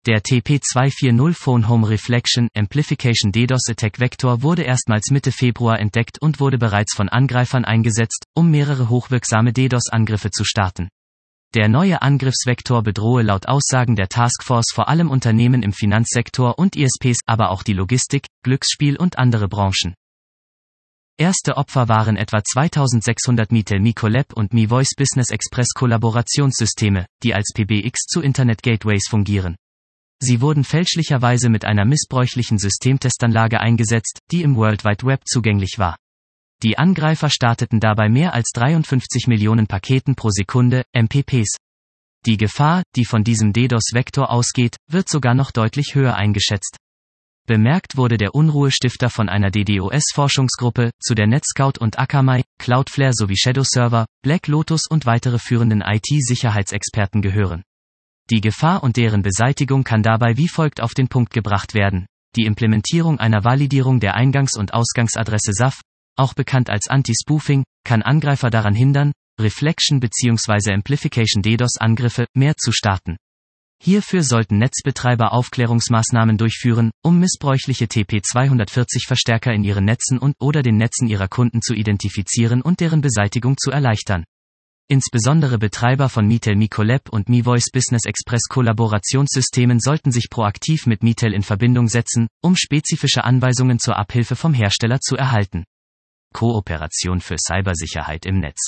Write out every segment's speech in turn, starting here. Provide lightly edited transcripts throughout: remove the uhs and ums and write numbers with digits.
Der TP240 Phone Home Reflection Amplification DDoS Attack Vector wurde erstmals Mitte Februar entdeckt und wurde bereits von Angreifern eingesetzt, um mehrere hochwirksame DDoS-Angriffe zu starten. Der neue Angriffsvektor bedrohe laut Aussagen der Taskforce vor allem Unternehmen im Finanzsektor und ISPs, aber auch die Logistik, Glücksspiel und andere Branchen. Erste Opfer waren etwa 2600 Mitel Micolab und Mi Voice Business Express Kollaborationssysteme, die als PBX zu Internet Gateways fungieren. Sie wurden fälschlicherweise mit einer missbräuchlichen Systemtestanlage eingesetzt, die im World Wide Web zugänglich war. Die Angreifer starteten dabei mehr als 53 Millionen Paketen pro Sekunde, MPPs. Die Gefahr, die von diesem DDoS-Vektor ausgeht, wird sogar noch deutlich höher eingeschätzt. Bemerkt wurde der Unruhestifter von einer DDoS-Forschungsgruppe, zu der NetScout und Akamai, Cloudflare sowie Shadow Server, Black Lotus und weitere führenden IT-Sicherheitsexperten gehören. Die Gefahr und deren Beseitigung kann dabei wie folgt auf den Punkt gebracht werden: Die Implementierung einer Validierung der Eingangs- und Ausgangsadresse SAF, auch bekannt als Anti-Spoofing, kann Angreifer daran hindern, Reflection bzw. Amplification DDoS-Angriffe mehr zu starten. Hierfür sollten Netzbetreiber Aufklärungsmaßnahmen durchführen, um missbräuchliche TP240-Verstärker in ihren Netzen und/oder den Netzen ihrer Kunden zu identifizieren und deren Beseitigung zu erleichtern. Insbesondere Betreiber von Mitel Micolab und Mi Voice Business Express Kollaborationssystemen sollten sich proaktiv mit Mitel in Verbindung setzen, um spezifische Anweisungen zur Abhilfe vom Hersteller zu erhalten. Kooperation für Cybersicherheit im Netz.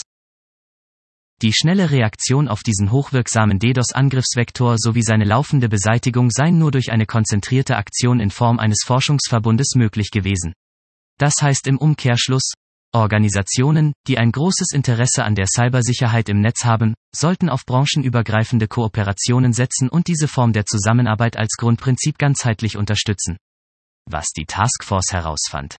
Die schnelle Reaktion auf diesen hochwirksamen DDoS-Angriffsvektor sowie seine laufende Beseitigung seien nur durch eine konzentrierte Aktion in Form eines Forschungsverbundes möglich gewesen. Das heißt im Umkehrschluss, Organisationen, die ein großes Interesse an der Cybersicherheit im Netz haben, sollten auf branchenübergreifende Kooperationen setzen und diese Form der Zusammenarbeit als Grundprinzip ganzheitlich unterstützen. Was die Taskforce herausfand: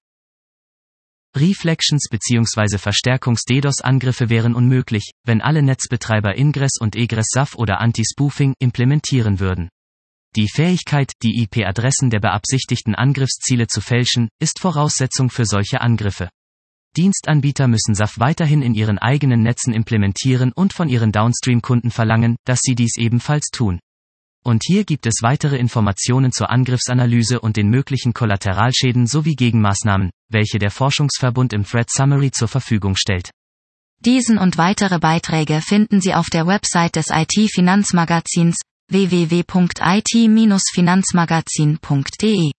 Reflections bzw. Verstärkungs-DDoS-Angriffe wären unmöglich, wenn alle Netzbetreiber Ingress und Egress SAF oder Anti-Spoofing implementieren würden. Die Fähigkeit, die IP-Adressen der beabsichtigten Angriffsziele zu fälschen, ist Voraussetzung für solche Angriffe. Dienstanbieter müssen SAF weiterhin in ihren eigenen Netzen implementieren und von ihren Downstream-Kunden verlangen, dass sie dies ebenfalls tun. Und hier gibt es weitere Informationen zur Angriffsanalyse und den möglichen Kollateralschäden sowie Gegenmaßnahmen, welche der Forschungsverbund im Threat Summary zur Verfügung stellt. Diesen und weitere Beiträge finden Sie auf der Website des IT-Finanzmagazins www.it-finanzmagazin.de.